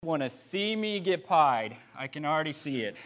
Want to see me get pied. I can already see it.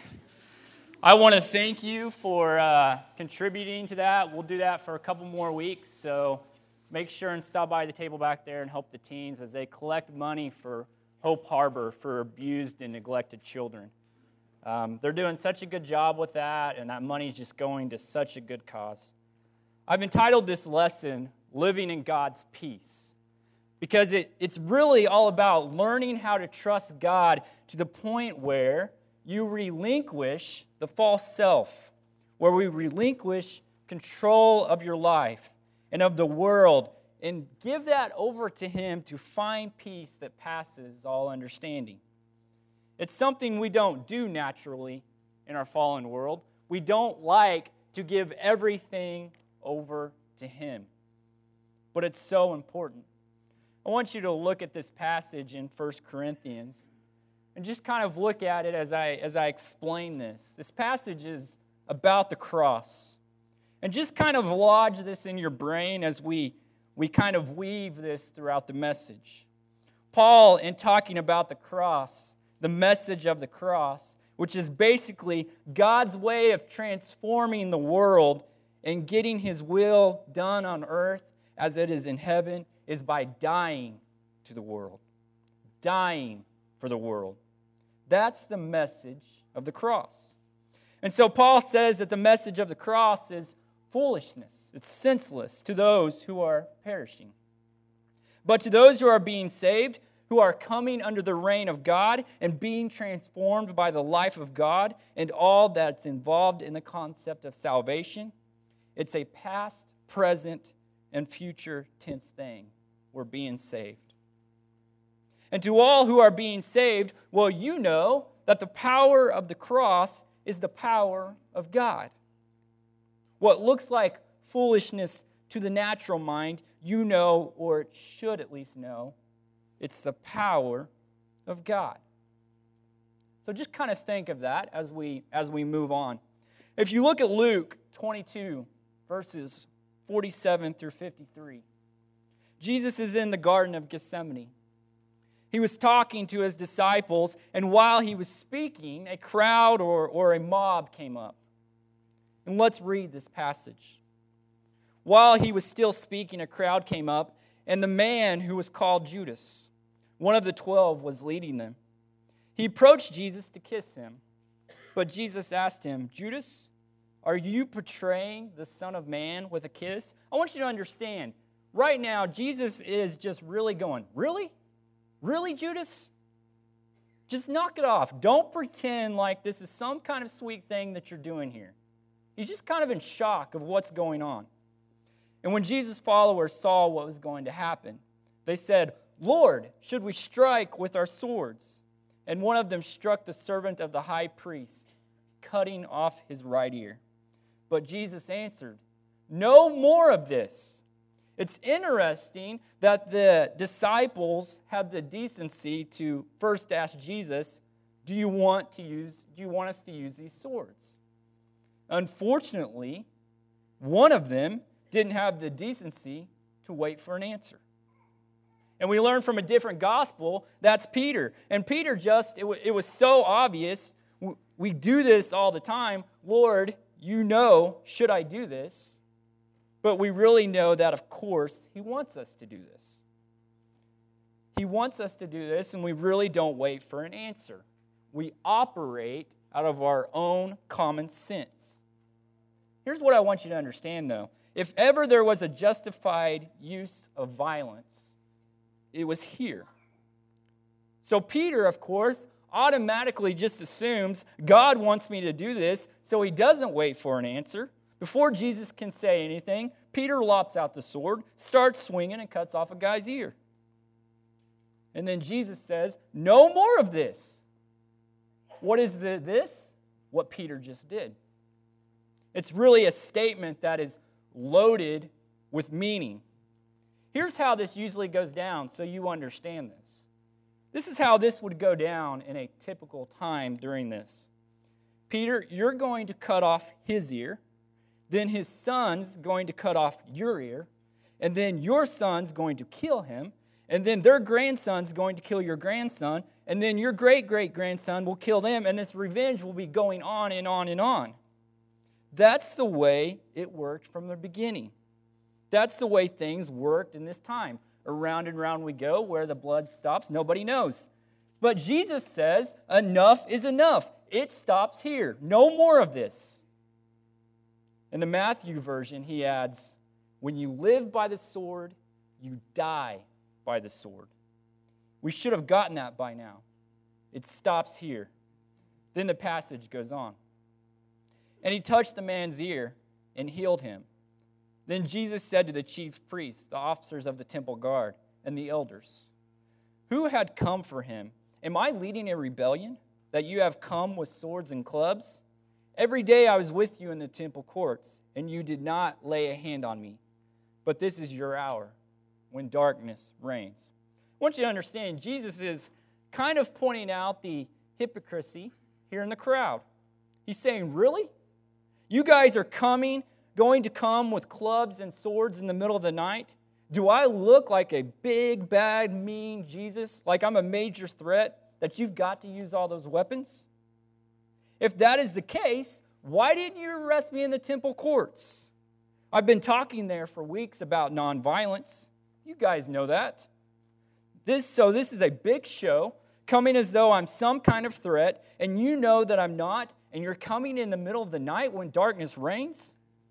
I want to thank you for contributing to that. We'll do that for a couple more weeks, so make sure and stop by the table back there and help the teens as they collect money for Hope Harbor for abused and neglected children. They're doing such a good job with that, and that money is just going to such a good cause. I've entitled this lesson, Living in God's Peace, because it's really all about learning how to trust God to the point where you relinquish the false self, where we relinquish control of your life and of the world and give that over to Him to find peace that passes all understanding. It's something we don't do naturally in our fallen world. We don't like to give everything over to Him, but it's so important. I want you to look at this passage in 1 Corinthians and just kind of look at it as I explain this. This passage is about the cross. And just kind of lodge this in your brain as we kind of weave this throughout the message. Paul, in talking about the cross, the message of the cross, which is basically God's way of transforming the world and getting His will done on earth as it is in heaven, is by dying to the world, dying for the world. That's the message of the cross. And so Paul says that the message of the cross is foolishness. It's senseless to those who are perishing. But to those who are being saved, who are coming under the reign of God and being transformed by the life of God and all that's involved in the concept of salvation, it's a past, present, and future tense thing. We're being saved. And to all who are being saved, well, you know that the power of the cross is the power of God. What looks like foolishness to the natural mind, you know, or it should at least know, it's the power of God. So just kind of think of that as we move on. If you look at Luke 22, verses 47 through 53, Jesus is in the Garden of Gethsemane. He was talking to His disciples, and while He was speaking, a crowd or a mob came up. And let's read this passage. While He was still speaking, a crowd came up, and the man who was called Judas, one of the 12, was leading them. He approached Jesus to kiss Him, but Jesus asked him, Judas, are you betraying the Son of Man with a kiss? I want you to understand, right now, Jesus is just really going, really? Really, Judas? Just knock it off. Don't pretend like this is some kind of sweet thing that you're doing here. He's just kind of in shock of what's going on. And when Jesus' followers saw what was going to happen, they said, Lord, should we strike with our swords? And one of them struck the servant of the high priest, cutting off his right ear. But Jesus answered, no more of this. It's interesting that the disciples had the decency to first ask Jesus, do you want us to use these swords? Unfortunately, one of them didn't have the decency to wait for an answer. And we learn from a different gospel, that's Peter. And Peter it was so obvious, we do this all the time, Lord, you know, should I do this? But we really know that, of course, He wants us to do this. He wants us to do this, and we really don't wait for an answer. We operate out of our own common sense. Here's what I want you to understand, though. If ever there was a justified use of violence, it was here. So Peter, of course, automatically just assumes God wants me to do this, so he doesn't wait for an answer. Before Jesus can say anything, Peter lops out the sword, starts swinging, and cuts off a guy's ear. And then Jesus says, no more of this. What is this? What Peter just did. It's really a statement that is loaded with meaning. Here's how this usually goes down so you understand this. This is how this would go down in a typical time during this. Peter, you're going to cut off his ear. Then his son's going to cut off your ear. And then your son's going to kill him. And then their grandson's going to kill your grandson. and then your great-great-grandson will kill them, and this revenge will be going on and on and on. That's the way it worked from the beginning. That's the way things worked in this time. Around and around we go. Where the blood stops, nobody knows. But Jesus says, enough is enough. It stops here. No more of this. In the Matthew version, he adds, when you live by the sword, you die by the sword. We should have gotten that by now. It stops here. Then the passage goes on. And he touched the man's ear and healed him. Then Jesus said to the chief priests, the officers of the temple guard, and the elders, who had come for him? Am I leading a rebellion, that you have come with swords and clubs? Every day I was with you in the temple courts, and you did not lay a hand on me. But this is your hour, when darkness reigns. I want you to understand, Jesus is kind of pointing out the hypocrisy here in the crowd. He's saying, really? You guys are going to come with clubs and swords in the middle of the night? Do I look like a big, bad, mean Jesus? Like I'm a major threat that you've got to use all those weapons? If that is the case, why didn't you arrest me in the temple courts? I've been talking there for weeks about nonviolence. You guys know that. This is a big show, coming as though I'm some kind of threat, and you know that I'm not, and you're coming in the middle of the night when darkness reigns?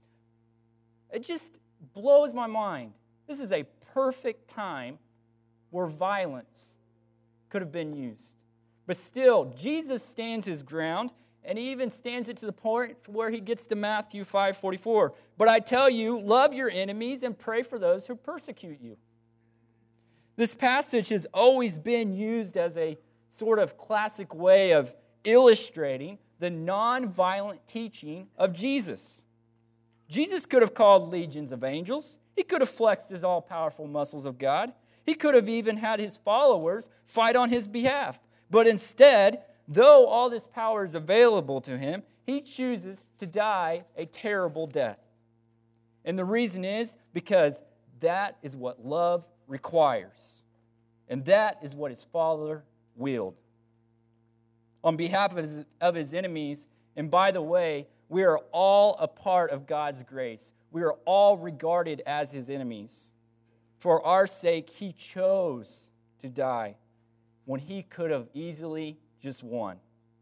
It just blows my mind. This is a perfect time where violence could have been used. But still, Jesus stands his ground, and he even stands it to the point where he gets to Matthew 5:44. But I tell you, love your enemies and pray for those who persecute you. This passage has always been used as a sort of classic way of illustrating the nonviolent teaching of Jesus. Jesus could have called legions of angels. He could have flexed his all-powerful muscles of God. He could have even had his followers fight on his behalf. But instead, though all this power is available to him, he chooses to die a terrible death. And the reason is because that is what love requires. And that is what his Father willed. On behalf of his enemies, and by the way, we are all a part of God's grace. We are all regarded as his enemies. For our sake, he chose to die when he could have easily just won.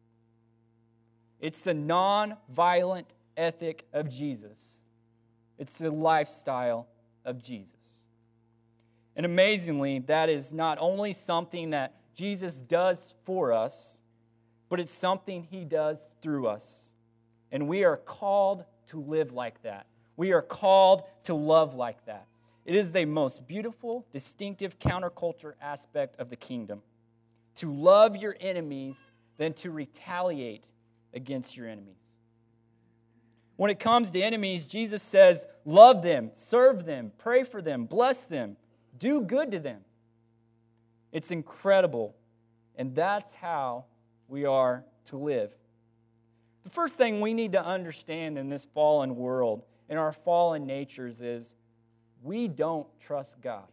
It's the non-violent ethic of Jesus. It's the lifestyle of Jesus. And amazingly, that is not only something that Jesus does for us, but it's something he does through us. And we are called to live like that. We are called to love like that. It is the most beautiful, distinctive counterculture aspect of the kingdom. To love your enemies than to retaliate against your enemies. When it comes to enemies, Jesus says, love them, serve them, pray for them, bless them, do good to them. It's incredible, and that's how we are to live. The first thing we need to understand in this fallen world, in our fallen natures, is we don't trust God.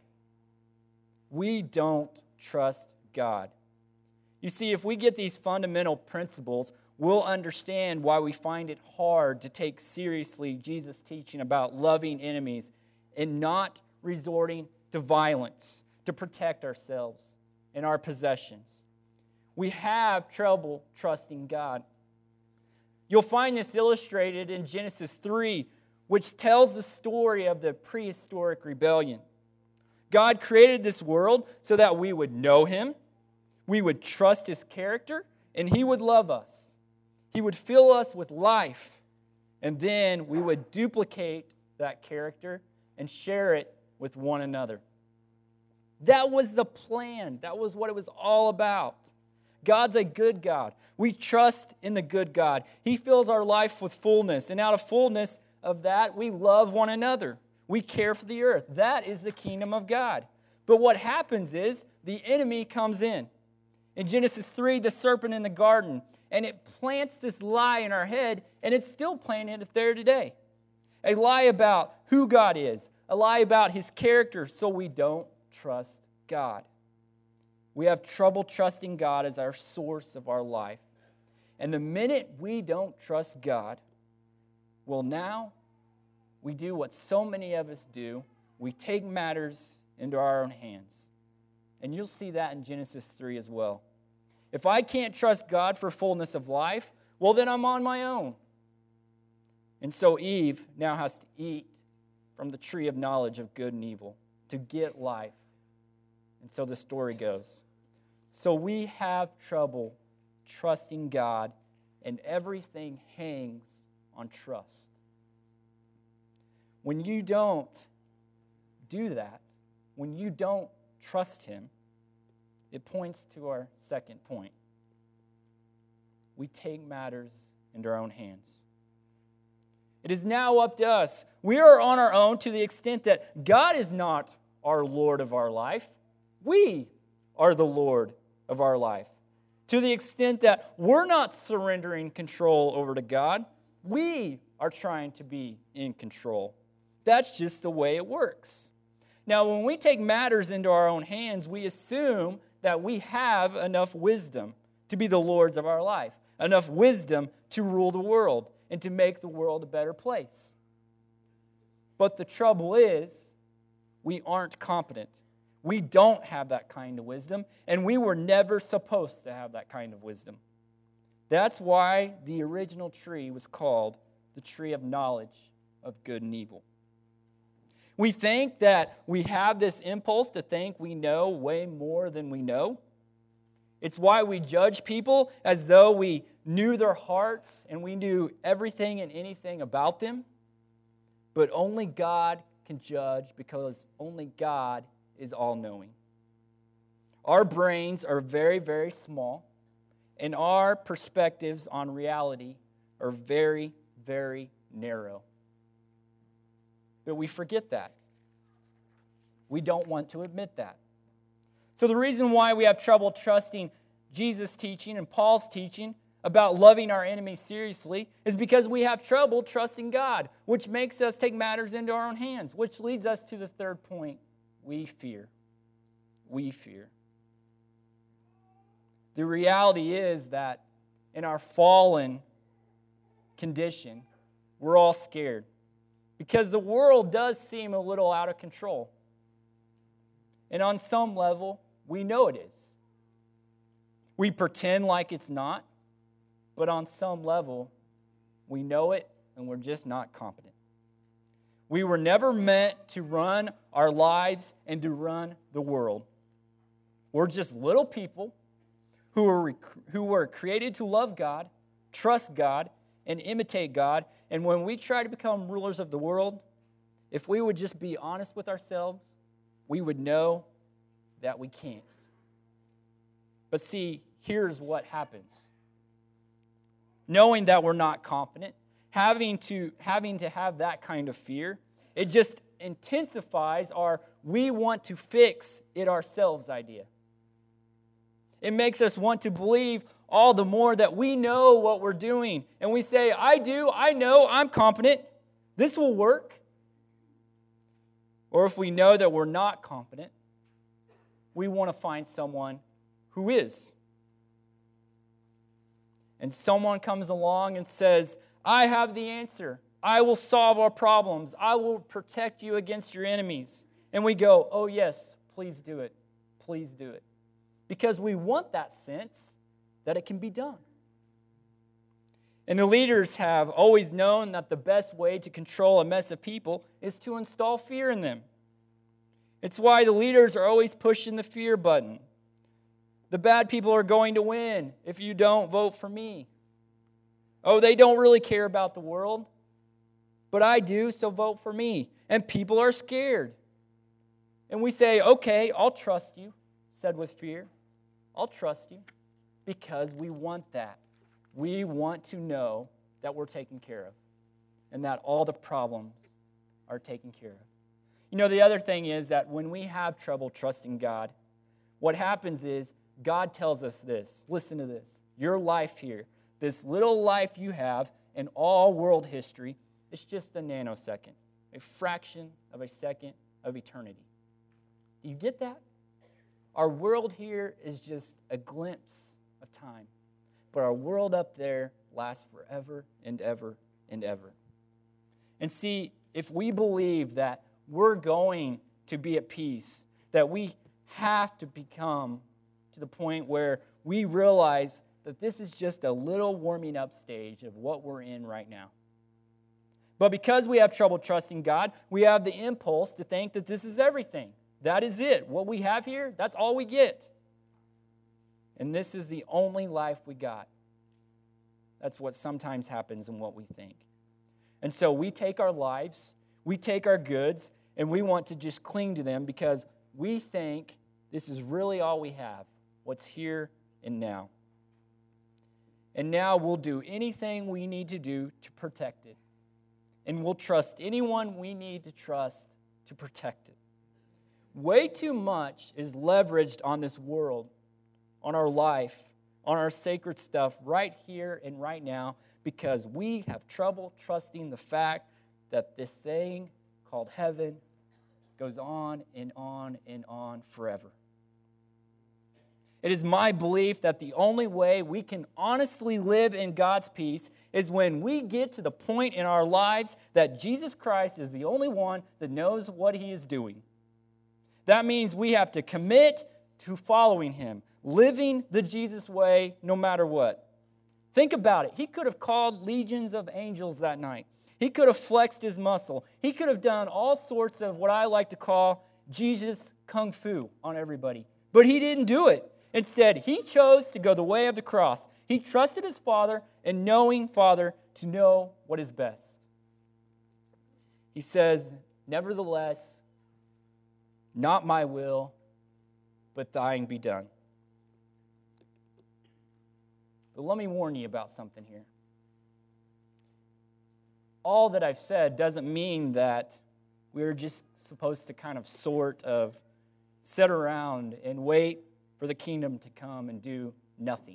We don't trust God. You see, if we get these fundamental principles, we'll understand why we find it hard to take seriously Jesus' teaching about loving enemies and not resorting to violence to protect ourselves and our possessions. We have trouble trusting God. You'll find this illustrated in Genesis 3, which tells the story of the prehistoric rebellion. God created this world so that we would know him, we would trust his character, and he would love us. He would fill us with life, and then we would duplicate that character and share it with one another. That was the plan. That was what it was all about. God's a good God. We trust in the good God. He fills our life with fullness, and out of fullness of that, we love one another. We care for the earth. That is the kingdom of God. But what happens is the enemy comes in. In Genesis 3, the serpent in the garden, and it plants this lie in our head, and it's still planted there today. A lie about who God is, a lie about his character, so we don't trust God. We have trouble trusting God as our source of our life. And the minute we don't trust God, well, now we do what so many of us do. We take matters into our own hands. And you'll see that in Genesis 3 as well. If I can't trust God for fullness of life, well, then I'm on my own. And so Eve now has to eat from the tree of knowledge of good and evil to get life. And so the story goes. So we have trouble trusting God, and everything hangs on trust. When you don't do that, when you don't trust Him, it points to our second point. We take matters into our own hands. It is now up to us. We are on our own to the extent that God is not our Lord of our life. We are the Lord of our life. To the extent that we're not surrendering control over to God, we are trying to be in control. That's just the way it works. Now, when we take matters into our own hands, we assume that we have enough wisdom to be the lords of our life, enough wisdom to rule the world and to make the world a better place. But the trouble is, we aren't competent. We don't have that kind of wisdom, and we were never supposed to have that kind of wisdom. That's why the original tree was called the tree of knowledge of good and evil. We think that we have this impulse to think we know way more than we know. It's why we judge people as though we knew their hearts and we knew everything and anything about them. But only God can judge because only God is all-knowing. Our brains are very, very small, and our perspectives on reality are very, very narrow. But we forget that. We don't want to admit that. So the reason why we have trouble trusting Jesus' teaching and Paul's teaching about loving our enemies seriously is because we have trouble trusting God, which makes us take matters into our own hands, which leads us to the third point. We fear. We fear. The reality is that in our fallen condition, we're all scared because the world does seem a little out of control. And on some level, we know it is. We pretend like it's not, but on some level, we know it and we're just not competent. We were never meant to run our lives and to run the world. We're just little people who were created to love God, trust God, and imitate God. And when we try to become rulers of the world, if we would just be honest with ourselves, we would know that we can't. But see, here's what happens. Knowing that we're not confident, having to have that kind of fear, it just intensifies our we want to fix it ourselves idea. It makes us want to believe all the more that we know what we're doing. And we say, I know, I'm competent. This will work. Or if we know that we're not competent, we want to find someone who is. And someone comes along and says, I have the answer. I will solve our problems. I will protect you against your enemies. And we go, oh yes, please do it. Please do it. Because we want that sense that it can be done. And the leaders have always known that the best way to control a mess of people is to install fear in them. It's why the leaders are always pushing the fear button. The bad people are going to win if you don't vote for me. Oh, they don't really care about the world, but I do, so vote for me. And people are scared. And we say, okay, I'll trust you, said with fear. I'll trust you because we want that. We want to know that we're taken care of and that all the problems are taken care of. You know, the other thing is that when we have trouble trusting God, what happens is God tells us this. Listen to this. Your life here, this little life you have in all world history, it's just a nanosecond, a fraction of a second of eternity. Do you get that? Our world here is just a glimpse of time. But our world up there lasts forever and ever and ever. And see, if we believe that we're going to be at peace, that we have to become to the point where we realize that this is just a little warming up stage of what we're in right now. But because we have trouble trusting God, we have the impulse to think that this is everything. That is it. What we have here, that's all we get. And this is the only life we got. That's what sometimes happens in what we think. And so we take our lives, we take our goods, and we want to just cling to them because we think this is really all we have, what's here and now. And now we'll do anything we need to do to protect it. And we'll trust anyone we need to trust to protect it. Way too much is leveraged on this world, on our life, on our sacred stuff right here and right now because we have trouble trusting the fact that this thing called heaven goes on and on and on forever. It is my belief that the only way we can honestly live in God's peace is when we get to the point in our lives that Jesus Christ is the only one that knows what he is doing. That means we have to commit to following him, living the Jesus way no matter what. Think about it. He could have called legions of angels that night. He could have flexed his muscle. He could have done all sorts of what I like to call Jesus Kung Fu on everybody. But he didn't do it. Instead, he chose to go the way of the cross. He trusted his Father and knowing Father to know what is best. He says, nevertheless, not my will, but thine be done. But let me warn you about something here. All that I've said doesn't mean that we're just supposed to kind of sit around and wait for the kingdom to come and do nothing.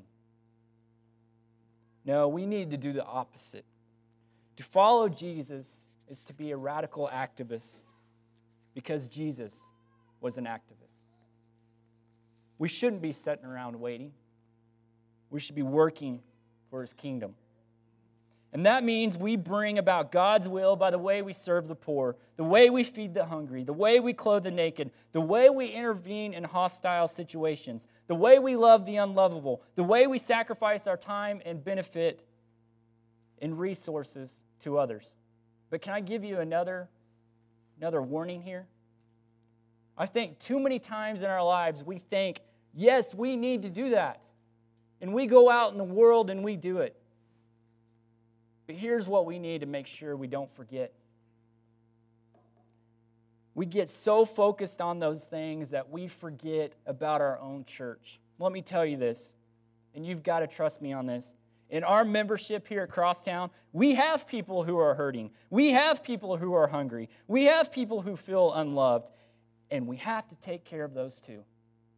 No, we need to do the opposite. To follow Jesus is to be a radical activist because Jesus was an activist. We shouldn't be sitting around waiting. We should be working for his kingdom. And that means we bring about God's will by the way we serve the poor, the way we feed the hungry, the way we clothe the naked, the way we intervene in hostile situations, the way we love the unlovable, the way we sacrifice our time and benefit and resources to others. But can I give you another warning here? I think too many times in our lives we think, yes, we need to do that. And we go out in the world and we do it. But here's what we need to make sure we don't forget. We get so focused on those things that we forget about our own church. Let me tell you this, and you've got to trust me on this. In our membership here at Crosstown, we have people who are hurting. We have people who are hungry. We have people who feel unloved. And we have to take care of those too.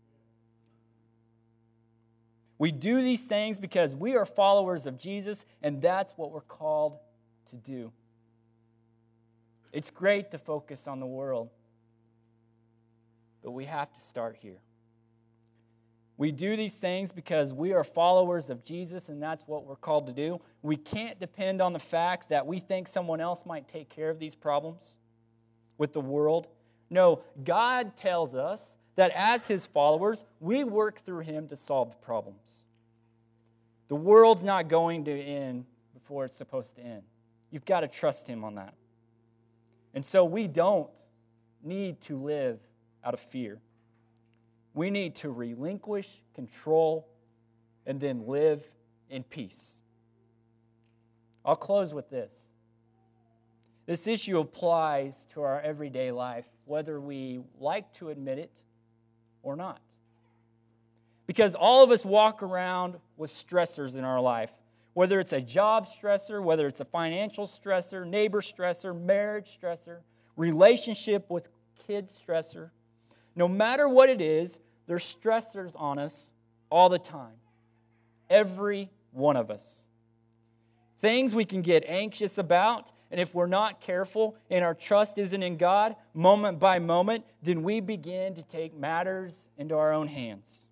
We do these things because we are followers of Jesus, and that's what we're called to do. It's great to focus on the world, but we have to start here. We do these things because we are followers of Jesus, and that's what we're called to do. We can't depend on the fact that we think someone else might take care of these problems with the world. No, God tells us that as his followers, we work through him to solve the problems. The world's not going to end before it's supposed to end. You've got to trust him on that. And so we don't need to live out of fear. We need to relinquish control and then live in peace. I'll close with this. This issue applies to our everyday life, whether we like to admit it or not. Because all of us walk around with stressors in our life, whether it's a job stressor, whether it's a financial stressor, neighbor stressor, marriage stressor, relationship with kids stressor. No matter what it is, there's stressors on us all the time. Every one of us. Things we can get anxious about, And if we're not careful and our trust isn't in God, moment by moment, then we begin to take matters into our own hands.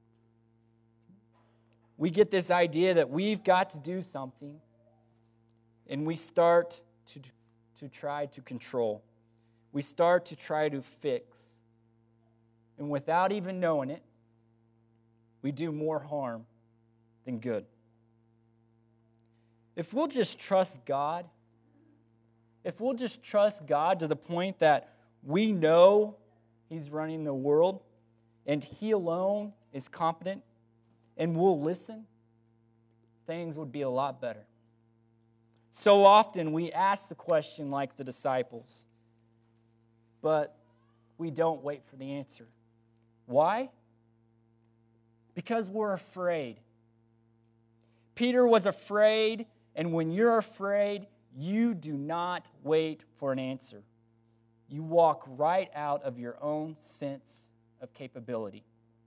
We get this idea that we've got to do something, and we start to try to control. We start to try to fix. And without even knowing it, we do more harm than good. If we'll just trust God, if we'll just trust God to the point that we know He's running the world and He alone is competent, and we'll listen, things would be a lot better. So often we ask the question like the disciples, but we don't wait for the answer. Why? Because we're afraid. Peter was afraid, and when you're afraid, you do not wait for an answer. You walk right out of your own sense of capability.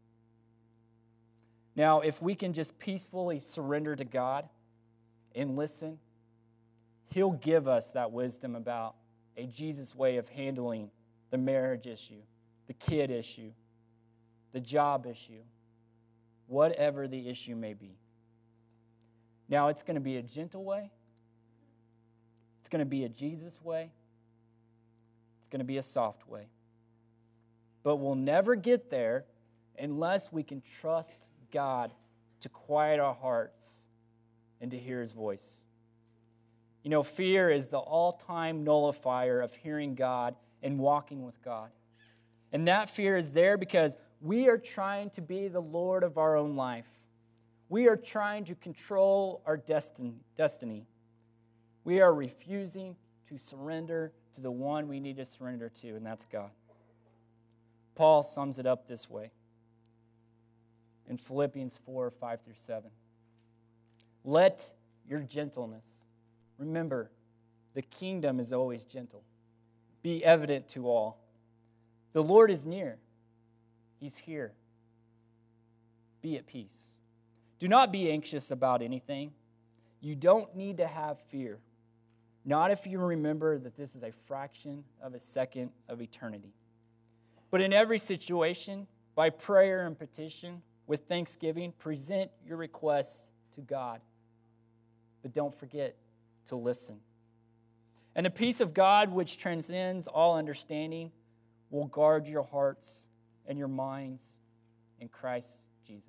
Now, if we can just peacefully surrender to God and listen, He'll give us that wisdom about a Jesus way of handling the marriage issue, the kid issue, the job issue, whatever the issue may be. Now, it's going to be a gentle way. It's going to be a Jesus way. It's going to be a soft way. But we'll never get there unless we can trust God to quiet our hearts and to hear His voice. You know, fear is the all-time nullifier of hearing God and walking with God. And that fear is there because we are trying to be the Lord of our own life. We are trying to control our destiny. We are refusing to surrender to the one we need to surrender to, and that's God. Paul sums it up this way in Philippians 4:5-7. Let your gentleness, remember, the kingdom is always gentle, be evident to all. The Lord is near. He's here. Be at peace. Do not be anxious about anything. You don't need to have fear. Not if you remember that this is a fraction of a second of eternity. But in every situation, by prayer and petition, with thanksgiving, present your requests to God. But don't forget to listen. And the peace of God, which transcends all understanding, will guard your hearts and your minds in Christ Jesus.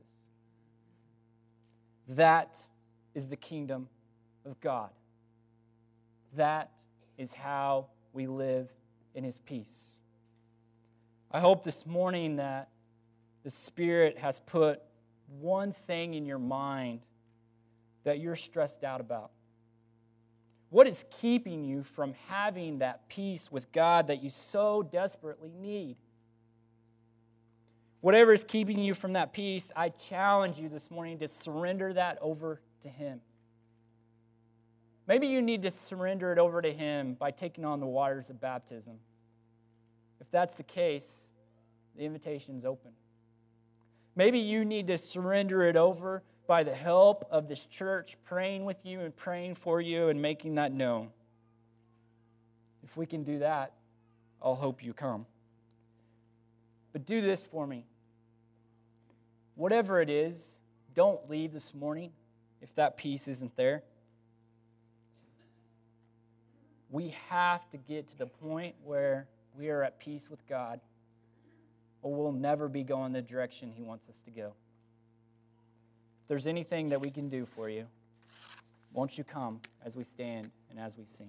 That is the kingdom of God. That is how we live in His peace. I hope this morning that the Spirit has put one thing in your mind that you're stressed out about. What is keeping you from having that peace with God that you so desperately need? Whatever is keeping you from that peace, I challenge you this morning to surrender that over to Him. Maybe you need to surrender it over to Him by taking on the waters of baptism. If that's the case, the invitation is open. Maybe you need to surrender it over by the help of this church praying with you and praying for you and making that known. If we can do that, I'll hope you come. But do this for me. Whatever it is, don't leave this morning if that peace isn't there. We have to get to the point where we are at peace with God, or we'll never be going the direction He wants us to go. If there's anything that we can do for you, won't you come as we stand and as we sing?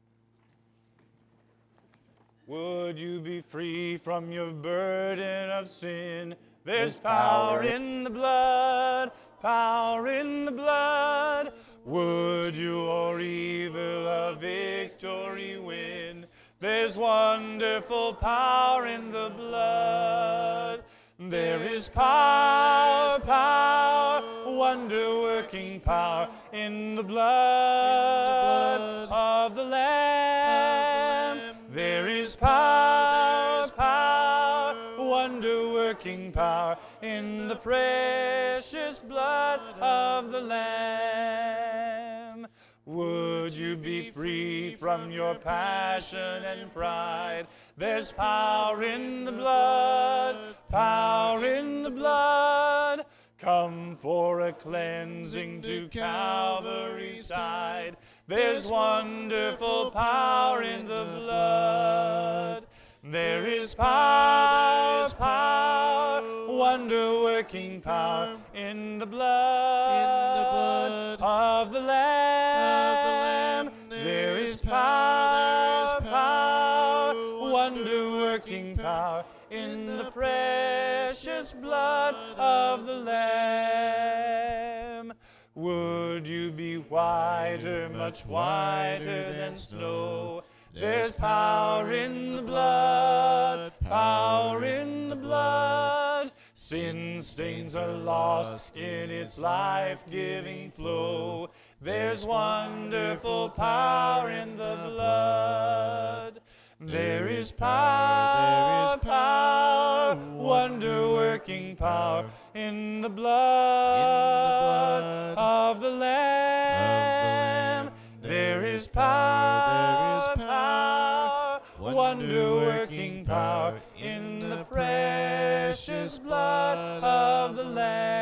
Would you be free from your burden of sin? There's power in the blood, power in the blood. Would you or evil a victory win? There's wonderful power in the blood. There is power, power, wonder-working power in the blood of the Lamb. There is power, power, wonder-working power in the precious blood of the Lamb. Would you you be free from your passion and pride? There's power in the blood, power in the blood. Come for a cleansing to Calvary's side. There's wonderful power in the blood. There is power, wonder-working power in the blood of the Lamb. There is power, wonder-working power in the precious blood of the Lamb. Would you be whiter, much whiter than snow? There's power in the blood, power in the blood. Sin stains are lost in its life-giving flow. There's wonderful power in the blood. There is power, wonder-working power in the blood of the Lamb. There is power, wonder-working power in the precious blood of the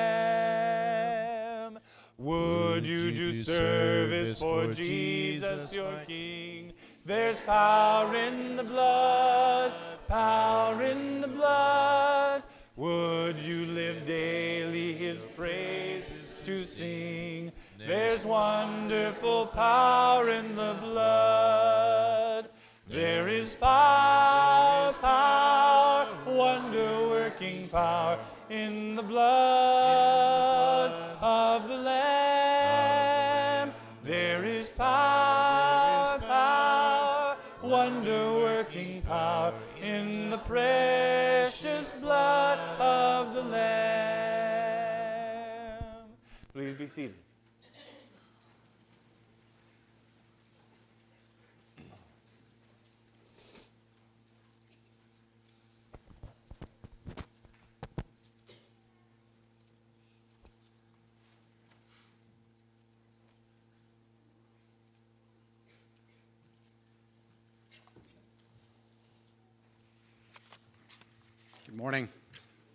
Lamb. Would you do service for Jesus your King? There's power in the blood, power in the blood. Would you live daily his praises to sing? There's wonderful power in the blood. There is power, wonder-working power in the blood of the Lamb. There is power, wonder-working power in the precious blood of the Lamb. Please be seated. Good morning.